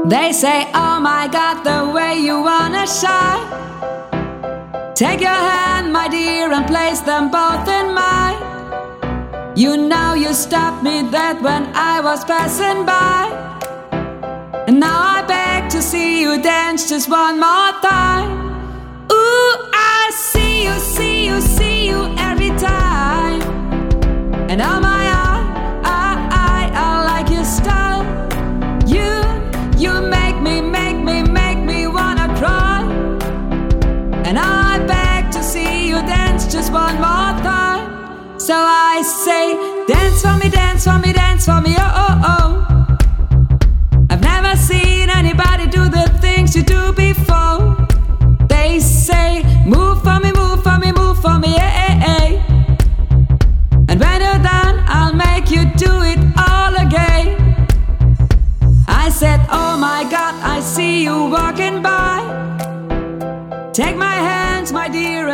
They say, oh my God, the way you wanna shine. Take your hand, my dear, and place them both in mine. You know you stopped me dead when I was passing by. And now I beg to see you dance just one more time. Ooh, I see you, see you, see you every time. And oh my, I like your style. You make me wanna cry. And I beg to see you dance just one more time. So I say, dance for me, dance for me, dance for me, oh, oh, oh. I've never seen anybody do the things you do before. They say, move for me, move for me, move for me, yeah, yeah, yeah. And when you're done, I'll make you do it all again. I said, oh my God, I see you walking by. Take my hands, my dear,